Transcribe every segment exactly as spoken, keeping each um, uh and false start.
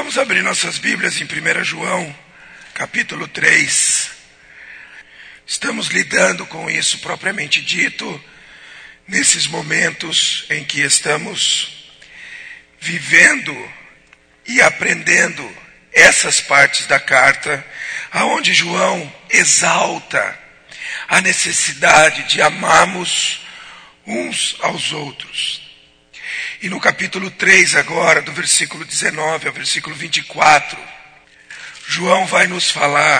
Vamos abrir nossas Bíblias em primeiro João, capítulo três. Estamos lidando com isso propriamente dito, nesses momentos em que estamos vivendo e aprendendo essas partes da carta, aonde João exalta a necessidade de amarmos uns aos outros. E no capítulo três agora, do versículo dezenove ao versículo vinte e quatro, João vai nos falar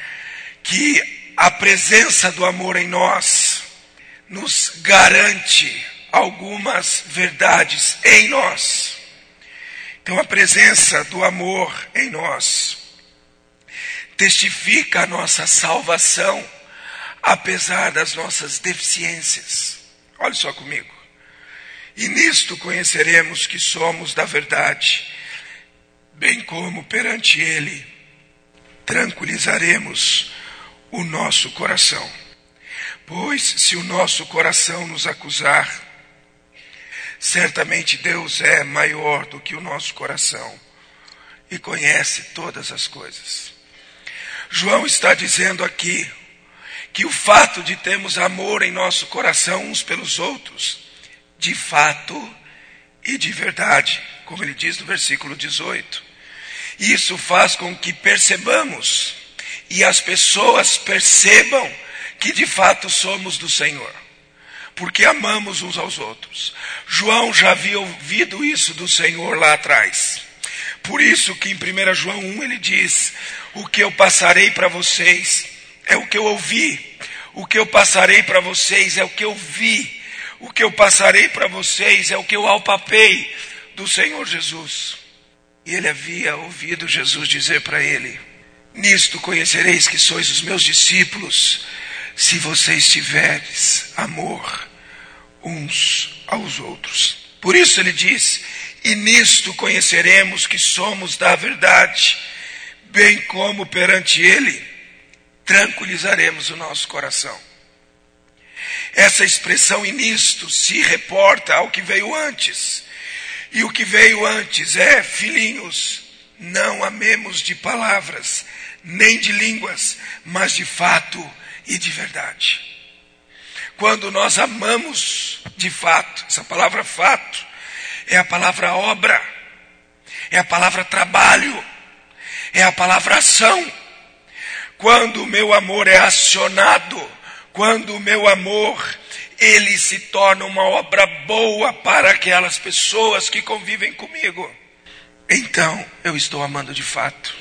que a presença do amor em nós nos garante algumas verdades em nós. Então a presença do amor em nós testifica a nossa salvação, apesar das nossas deficiências. Olhe só comigo. E nisto conheceremos que somos da verdade, bem como perante Ele tranquilizaremos o nosso coração. Pois se o nosso coração nos acusar, certamente Deus é maior do que o nosso coração e conhece todas as coisas. João está dizendo aqui que o fato de termos amor em nosso coração uns pelos outros, de fato e de verdade, como ele diz no versículo dezoito. Isso faz com que percebamos e as pessoas percebam que de fato somos do Senhor, porque amamos uns aos outros. João já havia ouvido isso do Senhor lá atrás. Por isso que em primeiro João um ele diz: o que eu passarei para vocês é o que eu ouvi, o que eu passarei para vocês é o que eu vi, o que eu passarei para vocês é o que eu apalpei do Senhor Jesus. E ele havia ouvido Jesus dizer para ele: nisto conhecereis que sois os meus discípulos, se vocês tiverdes amor uns aos outros. Por isso ele diz: e nisto conheceremos que somos da verdade, bem como perante ele tranquilizaremos o nosso coração. Essa expressão "e nisto" se reporta ao que veio antes. E o que veio antes é: filhinhos, não amemos de palavras, nem de línguas, mas de fato e de verdade. Quando nós amamos de fato, essa palavra fato é a palavra obra, é a palavra trabalho, é a palavra ação. Quando o meu amor é acionado, quando o meu amor, ele se torna uma obra boa para aquelas pessoas que convivem comigo, então eu estou amando de fato.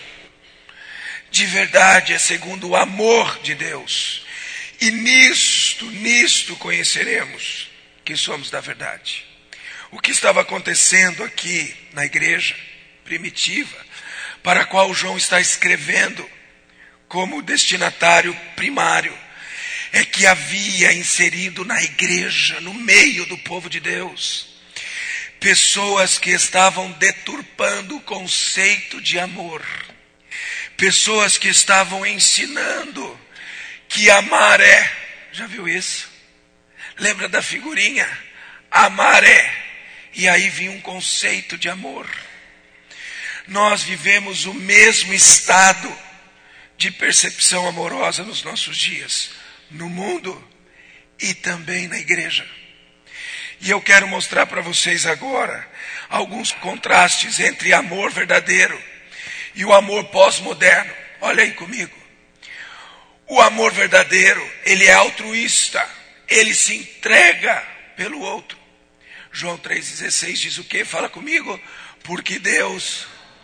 De verdade, é segundo o amor de Deus. E nisto, nisto conheceremos que somos da verdade. O que estava acontecendo aqui na igreja primitiva, para a qual João está escrevendo como destinatário primário, é que havia inserido na igreja, no meio do povo de Deus, pessoas que estavam deturpando o conceito de amor. Pessoas que estavam ensinando que amar é... Já viu isso? Lembra da figurinha? Amar é... E aí vinha um conceito de amor. Nós vivemos o mesmo estado de percepção amorosa nos nossos dias, no mundo e também na igreja. E eu quero mostrar para vocês agora alguns contrastes entre amor verdadeiro e o amor pós-moderno. Olha aí comigo. O amor verdadeiro, ele é altruísta, ele se entrega pelo outro. João três dezesseis diz o quê? Fala comigo. Porque Deus...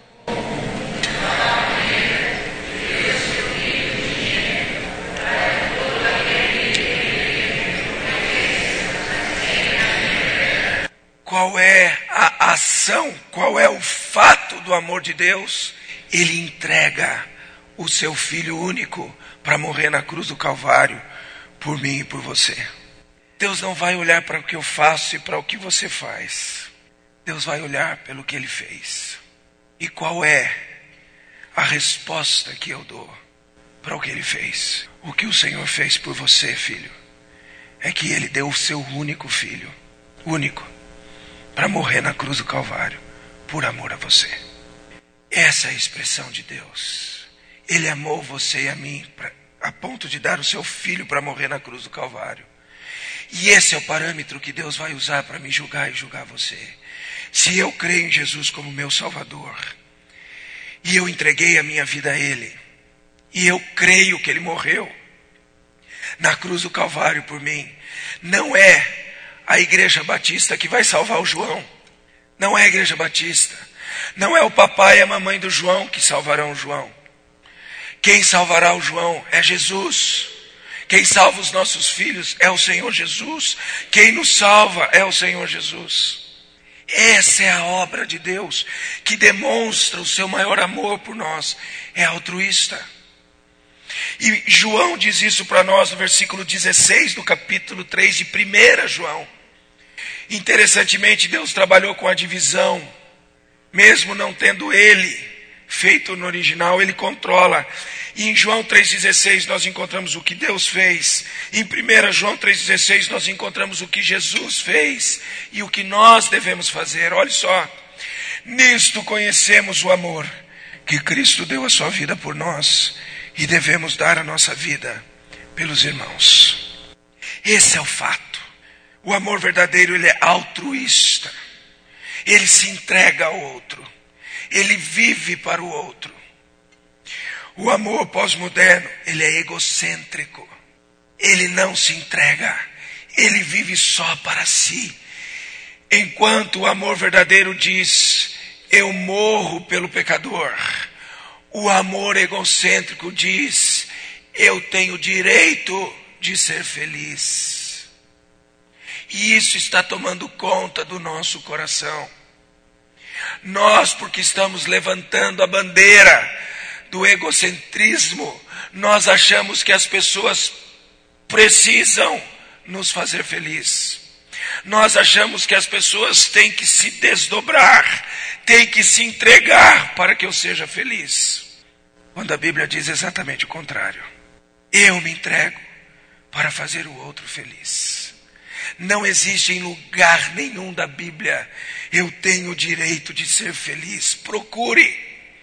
Qual é a ação, qual é o fato do amor de Deus? Ele entrega o seu Filho único para morrer na cruz do Calvário por mim e por você. Deus não vai olhar para o que eu faço e para o que você faz. Deus vai olhar pelo que Ele fez. E qual é a resposta que eu dou para o que Ele fez? O que o Senhor fez por você, filho, é que Ele deu o seu único filho, único, para morrer na cruz do Calvário, por amor a você. Essa Essa é a expressão de Deus. Ele amou você e a mim pra, a ponto de dar o seu filho para morrer na cruz do Calvário. E esse é o parâmetro que Deus vai usar para me julgar e julgar você. Se eu creio em Jesus como meu Salvador, e eu entreguei a minha vida a Ele, e eu creio que Ele morreu na cruz do Calvário por mim, não é a Igreja Batista que vai salvar o João. Não é a Igreja Batista. Não é o papai e a mamãe do João que salvarão o João. Quem salvará o João é Jesus. Quem salva os nossos filhos é o Senhor Jesus. Quem nos salva é o Senhor Jesus. Essa é a obra de Deus que demonstra o seu maior amor por nós. É altruísta. E João diz isso para nós no versículo dezesseis do capítulo três de primeira João. Interessantemente, Deus trabalhou com a divisão. Mesmo não tendo Ele feito no original, Ele controla. E em João três dezesseis nós encontramos o que Deus fez. Em primeira João três dezesseis nós encontramos o que Jesus fez e o que nós devemos fazer. Olha só. Nisto conhecemos o amor, que Cristo deu a sua vida por nós e devemos dar a nossa vida pelos irmãos. Esse é o fato. O amor verdadeiro, ele é altruísta. Ele se entrega ao outro. Ele vive para o outro. O amor pós-moderno, ele é egocêntrico. Ele não se entrega. Ele vive só para si. Enquanto o amor verdadeiro diz, eu morro pelo pecador. O amor egocêntrico diz, eu tenho direito de ser feliz. E isso está tomando conta do nosso coração. Nós, porque estamos levantando a bandeira do egocentrismo, nós achamos que as pessoas precisam nos fazer feliz. Nós achamos que as pessoas têm que se desdobrar, têm que se entregar para que eu seja feliz. Quando a Bíblia diz exatamente o contrário. Eu me entrego para fazer o outro feliz. Não existe em lugar nenhum da Bíblia, eu tenho o direito de ser feliz. Procure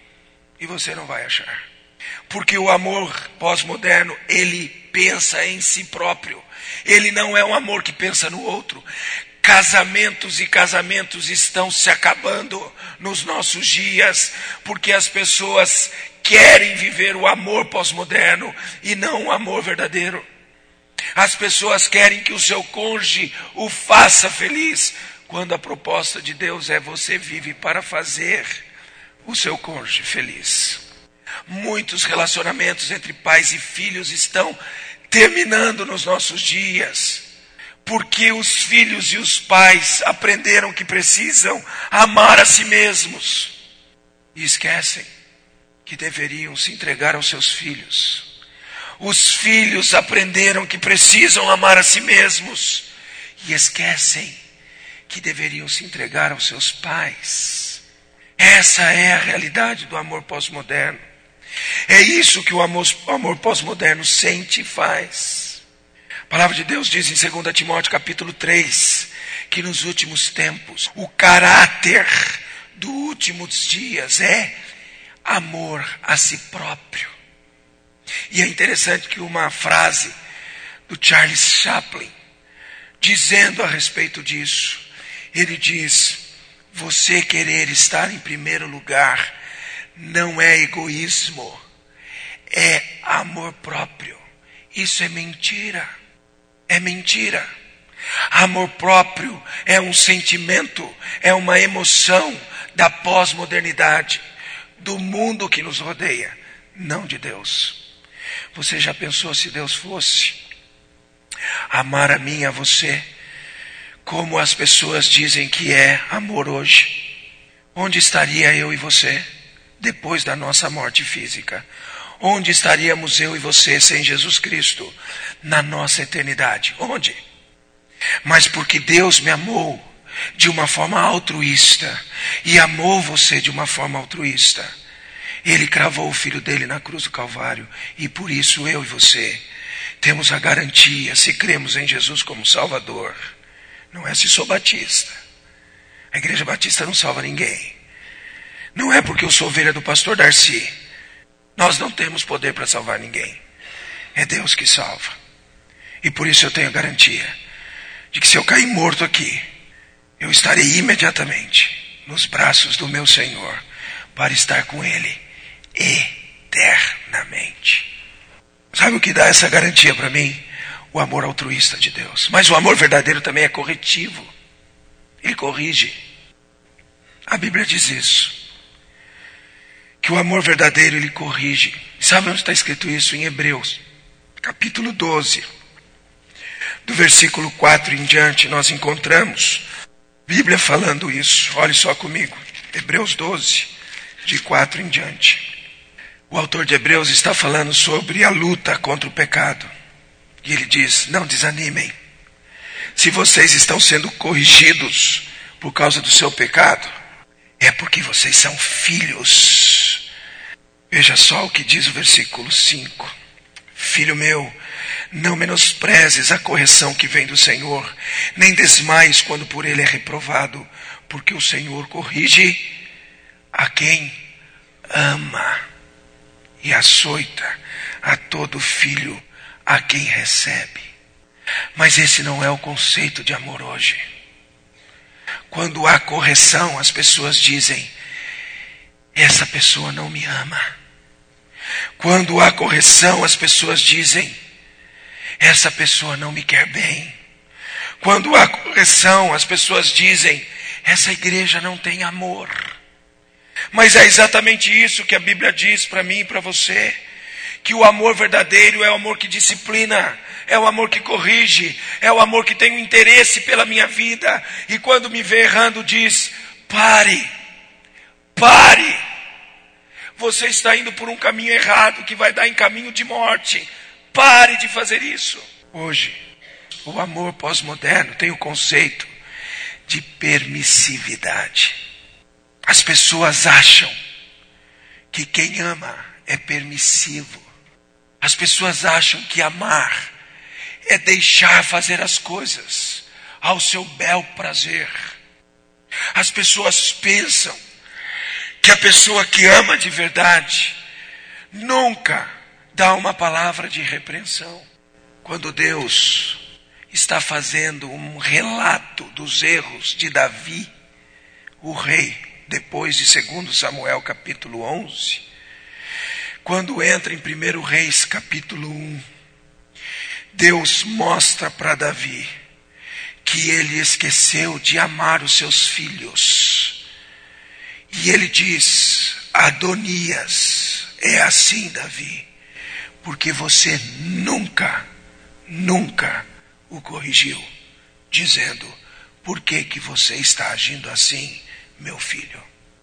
e você não vai achar. Porque o amor pós-moderno, ele pensa em si próprio. Ele não é um amor que pensa no outro. Casamentos e casamentos estão se acabando nos nossos dias, porque as pessoas querem viver o amor pós-moderno e não o amor verdadeiro. As pessoas querem que o seu cônjuge o faça feliz, quando a proposta de Deus é você vive para fazer o seu cônjuge feliz. Muitos relacionamentos entre pais e filhos estão terminando nos nossos dias, porque os filhos e os pais aprenderam que precisam amar a si mesmos e esquecem que deveriam se entregar aos seus filhos. Os filhos aprenderam que precisam amar a si mesmos e esquecem que deveriam se entregar aos seus pais. Essa é a realidade do amor pós-moderno. É isso que o amor, o amor pós-moderno sente e faz. A palavra de Deus diz em segunda Timóteo capítulo três, que nos últimos tempos, o caráter dos últimos dias é amor a si próprio. E é interessante que uma frase do Charles Chaplin, dizendo a respeito disso, ele diz, você querer estar em primeiro lugar não é egoísmo, é amor próprio. Isso é mentira, é mentira. Amor próprio é um sentimento, é uma emoção da pós-modernidade, do mundo que nos rodeia, não de Deus. Você já pensou se Deus fosse amar a mim e a você como as pessoas dizem que é amor hoje? Onde estaria eu e você depois da nossa morte física? Onde estaríamos eu e você sem Jesus Cristo na nossa eternidade? Onde? Mas porque Deus me amou de uma forma altruísta e amou você de uma forma altruísta, Ele cravou o Filho dele na cruz do Calvário. E por isso eu e você temos a garantia, se cremos em Jesus como Salvador. Não é se sou batista. A Igreja Batista não salva ninguém. Não é porque eu sou ovelha do pastor Darcy. Nós não temos poder para salvar ninguém. É Deus que salva. E por isso eu tenho a garantia de que se eu cair morto aqui, eu estarei imediatamente nos braços do meu Senhor para estar com Ele eternamente. Sabe o que dá essa garantia para mim? O amor altruísta de Deus. Mas o amor verdadeiro também é corretivo. Ele corrige. A Bíblia diz isso. Que o amor verdadeiro ele corrige. Sabe onde está escrito isso? Em Hebreus, capítulo doze. Do versículo quatro em diante, nós encontramos a Bíblia falando isso. Olhe só comigo. Hebreus doze, de quatro em diante. O autor de Hebreus está falando sobre a luta contra o pecado. E ele diz, não desanimem. Se vocês estão sendo corrigidos por causa do seu pecado, é porque vocês são filhos. Veja só o que diz o versículo cinco. Filho meu, não menosprezes a correção que vem do Senhor, nem desmaies quando por ele é reprovado, porque o Senhor corrige a quem ama e açoita a todo filho a quem recebe. Mas esse não é o conceito de amor hoje. Quando há correção, as pessoas dizem, essa pessoa não me ama. Quando há correção, as pessoas dizem, essa pessoa não me quer bem. Quando há correção, as pessoas dizem, essa igreja não tem amor. Mas é exatamente isso que a Bíblia diz para mim e para você. Que o amor verdadeiro é o amor que disciplina, é o amor que corrige, é o amor que tem um interesse pela minha vida. E quando me vê errando diz, pare, pare. Você está indo por um caminho errado que vai dar em caminho de morte. Pare de fazer isso. Hoje, o amor pós-moderno tem o conceito de permissividade. As pessoas acham que quem ama é permissivo. As pessoas acham que amar é deixar fazer as coisas ao seu bel prazer. As pessoas pensam que a pessoa que ama de verdade nunca dá uma palavra de repreensão. Quando Deus está fazendo um relato dos erros de Davi, o rei, depois de dois Samuel capítulo onze, quando entra em primeiro Reis capítulo um, Deus mostra para Davi que ele esqueceu de amar os seus filhos. E ele diz, Adonias, é assim, Davi, porque você nunca, nunca o corrigiu, dizendo, por que que você está agindo assim, meu filho?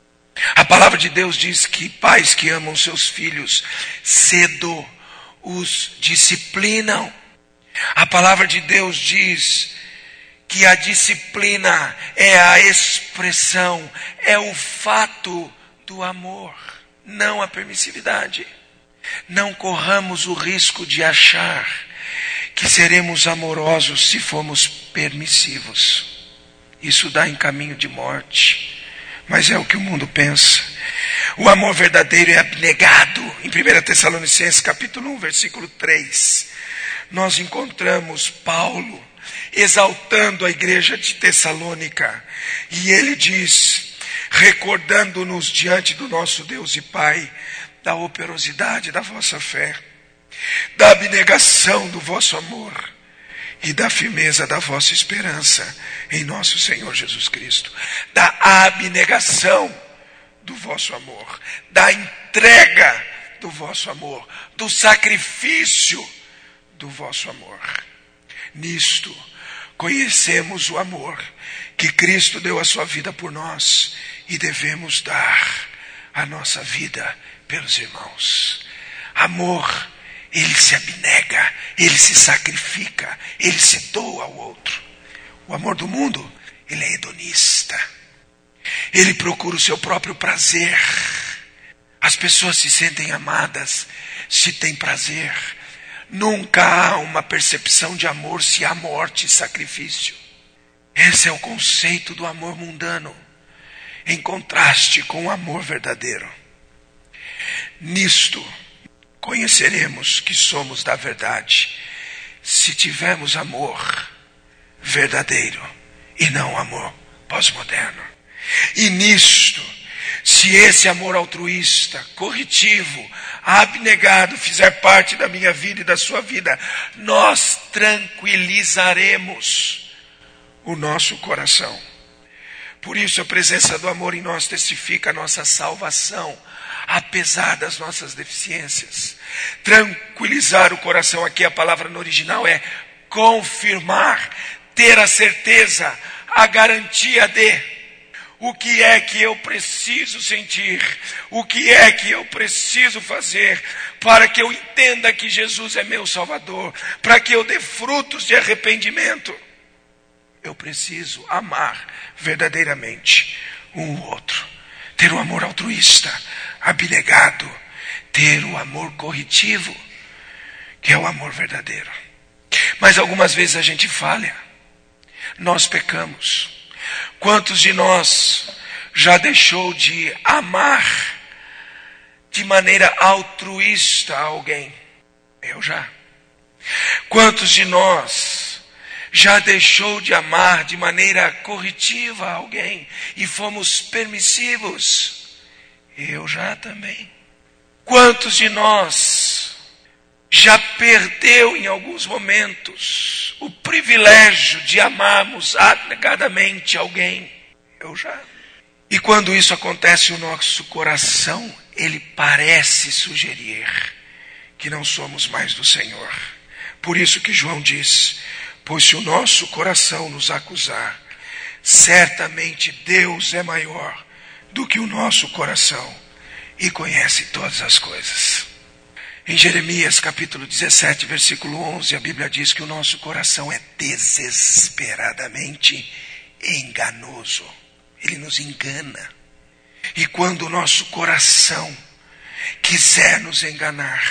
A palavra de Deus diz que pais que amam seus filhos cedo os disciplinam. A palavra de Deus diz que a disciplina é a expressão, é o fato do amor, não a permissividade. Não corramos o risco de achar que seremos amorosos se formos permissivos. Isso dá em caminho de morte. Mas é o que o mundo pensa. O amor verdadeiro é abnegado. Em primeira Tessalonicenses capítulo um, versículo três, nós encontramos Paulo exaltando a igreja de Tessalônica. E ele diz, recordando-nos diante do nosso Deus e Pai, da operosidade da vossa fé, da abnegação do vosso amor e da firmeza da vossa esperança em nosso Senhor Jesus Cristo. Da abnegação do vosso amor, da entrega do vosso amor, do sacrifício do vosso amor. Nisto conhecemos o amor que Cristo deu a sua vida por nós e devemos dar a nossa vida pelos irmãos. Amor, ele se abnega, ele se sacrifica, ele se doa ao outro. O amor do mundo, ele é hedonista. Ele procura o seu próprio prazer. As pessoas se sentem amadas se têm prazer. Nunca há uma percepção de amor se há morte e sacrifício. Esse é o conceito do amor mundano. em contraste com o amor verdadeiro. Nisto conheceremos que somos da verdade, se tivermos amor verdadeiro e não amor pós-moderno. E nisto, se esse amor altruísta, corretivo, abnegado fizer parte da minha vida e da sua vida, nós tranquilizaremos o nosso coração. Por isso a presença do amor em nós testifica a nossa salvação, apesar das nossas deficiências. Tranquilizar o coração, aqui a palavra no original é confirmar, ter a certeza, a garantia de o que é que eu preciso sentir, o que é que eu preciso fazer para que eu entenda que Jesus é meu Salvador, para que eu dê frutos de arrependimento. Eu preciso amar verdadeiramente um ou outro, ter o amor altruísta, abnegado, ter o amor corretivo, que é o amor verdadeiro. Mas algumas vezes a gente falha, nós pecamos. Quantos de nós já deixou de amar de maneira altruísta a alguém? Eu já. Quantos de nós já deixou de amar de maneira corretiva a alguém e fomos permissivos? Eu já também. Quantos de nós já perdeu em alguns momentos o privilégio de amarmos abnegadamente alguém? Eu já. E quando isso acontece, o nosso coração, ele parece sugerir que não somos mais do Senhor. Por isso que João diz: pois se o nosso coração nos acusar, certamente Deus é maior do que o nosso coração e conhece todas as coisas. Em Jeremias capítulo dezessete, versículo onze, a Bíblia diz que o nosso coração é desesperadamente enganoso. Ele nos engana. E quando o nosso coração quiser nos enganar,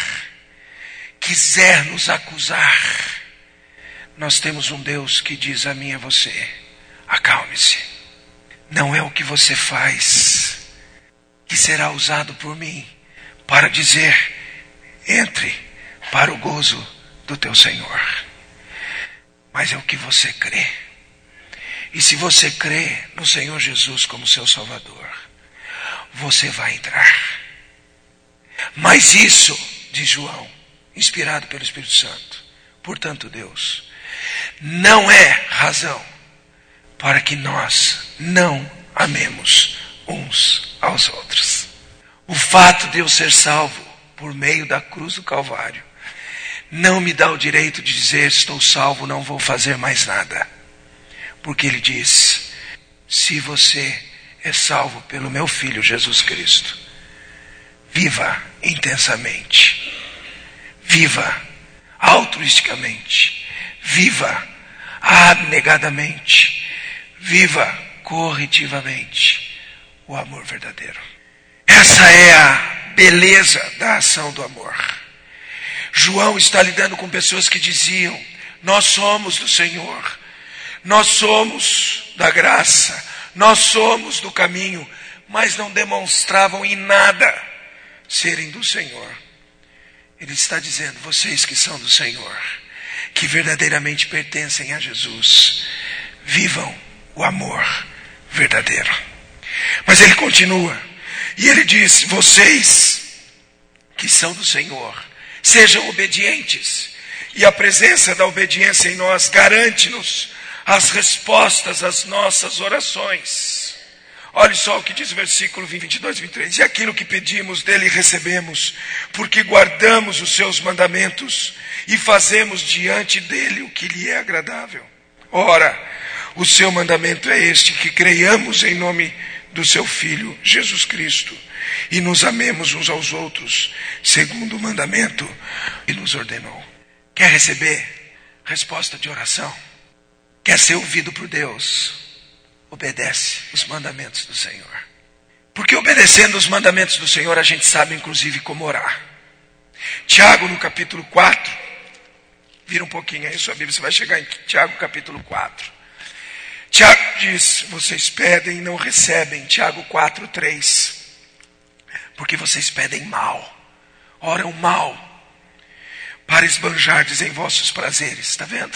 quiser nos acusar, nós temos um Deus que diz a mim e a você: acalme-se. Não é o que você faz que será usado por mim para dizer: entre para o gozo do teu Senhor. Mas é o que você crê. E se você crê no Senhor Jesus como seu Salvador, você vai entrar. Mas isso, diz João, inspirado pelo Espírito Santo, portanto Deus, não é razão para que nós não amemos uns aos outros. O fato de eu ser salvo por meio da cruz do Calvário não me dá o direito de dizer: estou salvo, não vou fazer mais nada. Porque ele diz: se você é salvo pelo meu Filho Jesus Cristo, viva intensamente, viva altruisticamente, viva abnegadamente, viva corretivamente o amor verdadeiro. Essa é a beleza da ação do amor. João está lidando com pessoas que diziam: nós somos do Senhor, nós somos da graça, nós somos do caminho, mas não demonstravam em nada serem do Senhor. Ele está dizendo: vocês que são do Senhor, que verdadeiramente pertencem a Jesus, vivam o amor verdadeiro. Mas ele continua, e ele diz: vocês que são do Senhor, sejam obedientes. E a presença da obediência em nós garante-nos as respostas às nossas orações. Olha só o que diz o versículo vinte e dois e vinte e três. E aquilo que pedimos dele recebemos, porque guardamos os seus mandamentos e fazemos diante dele o que lhe é agradável. Ora, o seu mandamento é este: que creiamos em nome do seu Filho Jesus Cristo e nos amemos uns aos outros, segundo o mandamento que nos ordenou. Quer receber resposta de oração? Quer ser ouvido por Deus? Obedece os mandamentos do Senhor. Porque obedecendo os mandamentos do Senhor, a gente sabe inclusive como orar. Tiago, no capítulo quatro, vira um pouquinho aí sua Bíblia, você vai chegar em Tiago capítulo quatro. Tiago diz, vocês pedem e não recebem. Tiago quatro, três. Porque vocês pedem mal, oram mal, para esbanjardes em vossos prazeres. Está vendo?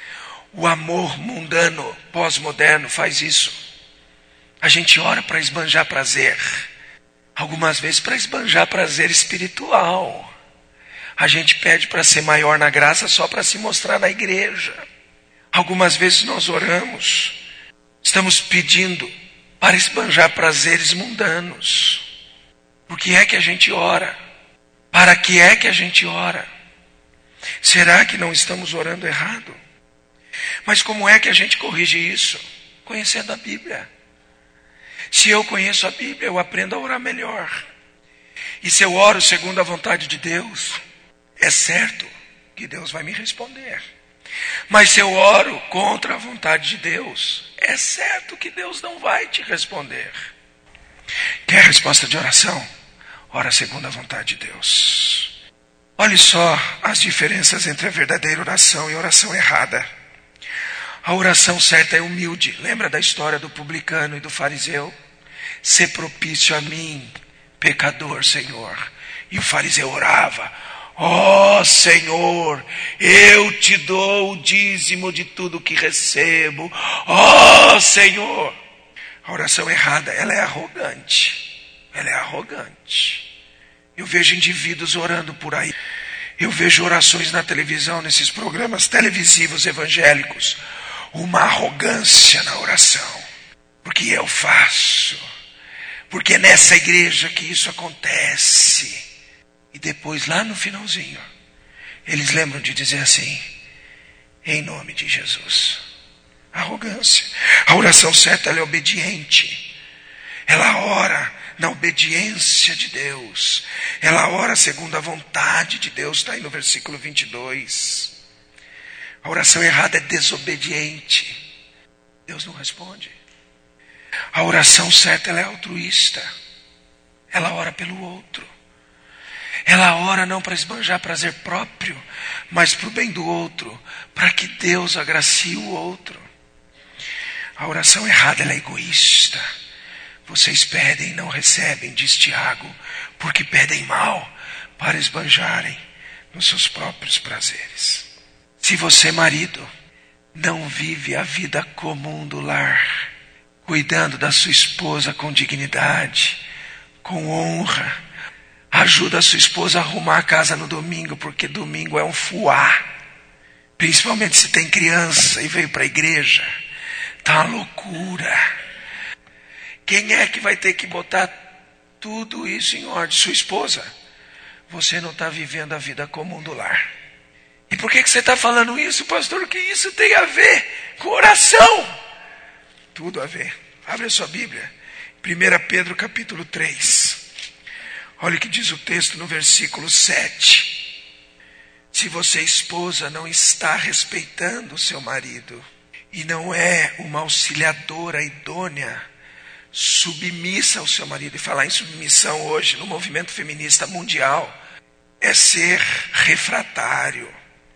O amor mundano, pós-moderno, faz isso. A gente ora para esbanjar prazer. Algumas vezes para esbanjar prazer espiritual. A gente pede para ser maior na graça só para se mostrar na igreja. Algumas vezes nós oramos, estamos pedindo para esbanjar prazeres mundanos. Por que é que a gente ora? Para que é que a gente ora? Será que não estamos orando errado? Mas como é que a gente corrige isso? Conhecendo a Bíblia. Se eu conheço a Bíblia, eu aprendo a orar melhor. E se eu oro segundo a vontade de Deus, é certo que Deus vai me responder. Mas se eu oro contra a vontade de Deus, é certo que Deus não vai te responder. Quer resposta de oração? Ora segundo a vontade de Deus. Olhe só as diferenças entre a verdadeira oração e a oração errada. A oração certa é humilde. Lembra da história do publicano e do fariseu? Sê propício a mim, pecador, Senhor. E o fariseu orava: ó Senhor, eu te dou o dízimo de tudo que recebo. Ó Senhor. A oração errada, ela é arrogante. Ela é arrogante. Eu vejo indivíduos orando por aí. Eu vejo orações na televisão, nesses programas televisivos evangélicos. Uma arrogância na oração. Porque eu faço. Porque é nessa igreja que isso acontece. E depois, lá no finalzinho, eles lembram de dizer assim: em nome de Jesus. Arrogância. A oração certa, ela é obediente. Ela ora na obediência de Deus. Ela ora segundo a vontade de Deus. Está aí no versículo vinte e dois. A oração errada é desobediente. Deus não responde. A oração certa, ela é altruísta. Ela ora pelo outro. Ela ora não para esbanjar prazer próprio, mas para o bem do outro, para que Deus agracie o outro. A oração errada, ela é egoísta. Vocês pedem e não recebem, diz Tiago, porque pedem mal para esbanjarem nos seus próprios prazeres. Se você, marido, não vive a vida comum do lar, cuidando da sua esposa com dignidade, com honra, ajuda a sua esposa a arrumar a casa no domingo, porque domingo é um fuá. Principalmente se tem criança e veio para a igreja. Tá uma loucura. Quem é que vai ter que botar tudo isso em ordem? Sua esposa. Você não está vivendo a vida comum do lar. E por que, que você está falando isso, pastor? O que isso tem a ver com oração? Tudo a ver. Abre a sua Bíblia. primeira Pedro capítulo três. Olha o que diz o texto no versículo sete. Se você, esposa, não está respeitando o seu marido e não é uma auxiliadora idônea, submissa ao seu marido. E falar em submissão hoje no movimento feminista mundial é ser refratário,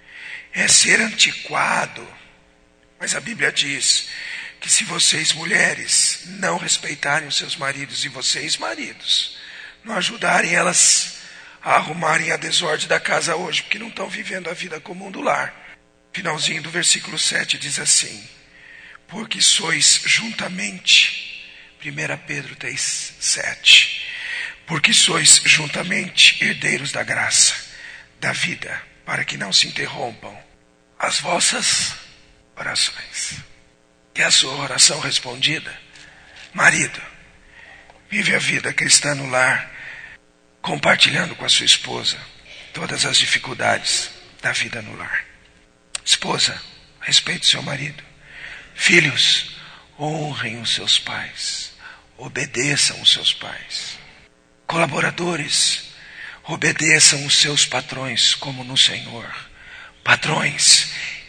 é ser antiquado. Mas a Bíblia diz que se vocês, mulheres, não respeitarem os seus maridos, e vocês, maridos, não ajudarem elas a arrumarem a desordem da casa hoje, porque não estão vivendo a vida comum do lar. Finalzinho do versículo sete diz assim: porque sois juntamente, primeira Pedro três, sete, porque sois juntamente herdeiros da graça, da vida, para que não se interrompam as vossas orações. Quer a sua oração respondida? Marido, vive a vida cristã no lar, compartilhando com a sua esposa todas as dificuldades da vida no lar. Esposa, respeite seu marido. Filhos, honrem os seus pais. Obedeçam os seus pais. Colaboradores, obedeçam os seus patrões como no Senhor. Patrões,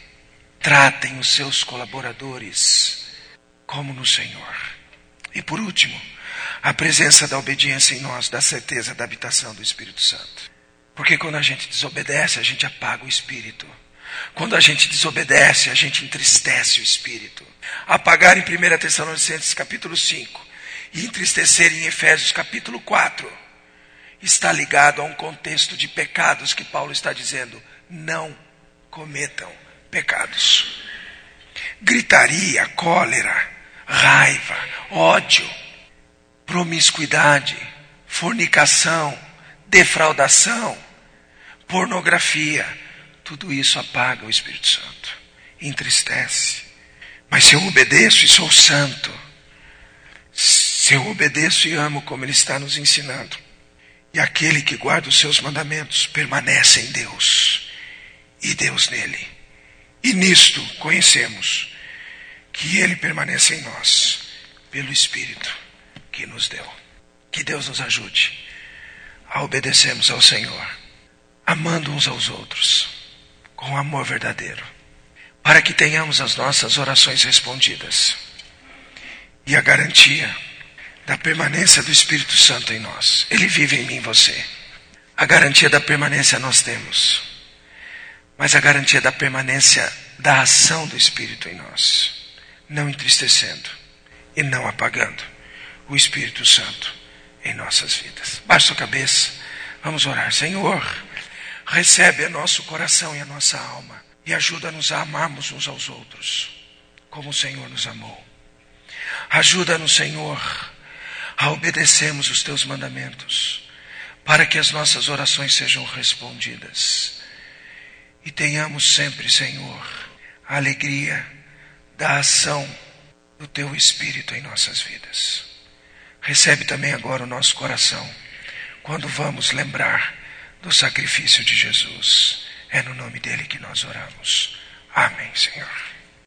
tratem os seus colaboradores como no Senhor. E por último, a presença da obediência em nós dá certeza da habitação do Espírito Santo. Porque quando a gente desobedece, a gente apaga o Espírito. Quando a gente desobedece, a gente entristece o Espírito. Apagar em primeira Tessalonicenses capítulo cinco e entristecer em Efésios capítulo quatro está ligado a um contexto de pecados que Paulo está dizendo: não cometam pecados. Gritaria, cólera, raiva, ódio, promiscuidade, fornicação, defraudação, pornografia, tudo isso apaga o Espírito Santo, entristece. Mas se eu obedeço e sou santo, se eu obedeço e amo como Ele está nos ensinando, e aquele que guarda os seus mandamentos permanece em Deus, e Deus nele. E nisto conhecemos que Ele permanece em nós, pelo Espírito que nos deu. Que Deus nos ajude a obedecermos ao Senhor, amando uns aos outros, com amor verdadeiro, para que tenhamos as nossas orações respondidas e a garantia da permanência do Espírito Santo em nós. Ele vive em mim e você. A garantia da permanência nós temos, mas a garantia da permanência da ação do Espírito em nós, não entristecendo e não apagando o Espírito Santo em nossas vidas. Baixe sua cabeça, vamos orar. Senhor, recebe o nosso coração e a nossa alma e ajuda-nos a amarmos uns aos outros como o Senhor nos amou. Ajuda-nos, Senhor, a obedecermos os teus mandamentos, para que as nossas orações sejam respondidas e tenhamos sempre, Senhor, a alegria da ação do teu Espírito em nossas vidas. Recebe também agora o nosso coração quando vamos lembrar do sacrifício de Jesus. É no nome dele que nós oramos. Amém, Senhor.